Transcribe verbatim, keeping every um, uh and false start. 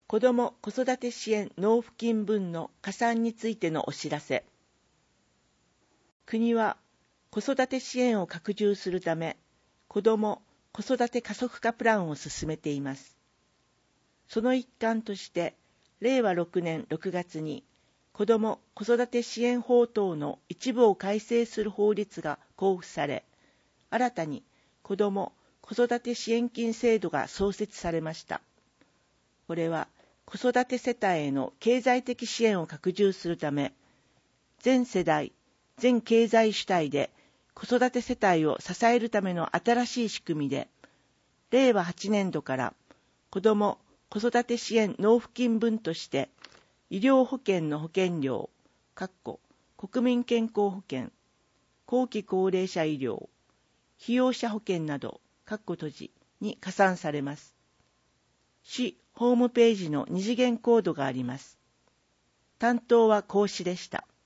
子ども・子育て支援納付金分の加算についてのお知らせ。国は子育て支援を拡充するため、子ども・子育て加速化プランを進めています。その一環として、れいわろくねんろくがつに子ども・子育て支援法等の一部を改正する法律が公布され、新たに子ども・子育て支援金制度が創設されました。これは子育て世帯への経済的支援を拡充するため、全世代、全経済主体で子育て世帯を支えるための新しい仕組みで、れいわはちねんどから子ども・子育て支援納付金分として、医療保険の保険料、国民健康保険、後期高齢者医療、被用者保険など、閉じに加算されます。市ホームページの二次元コードがあります。担当は講師でした。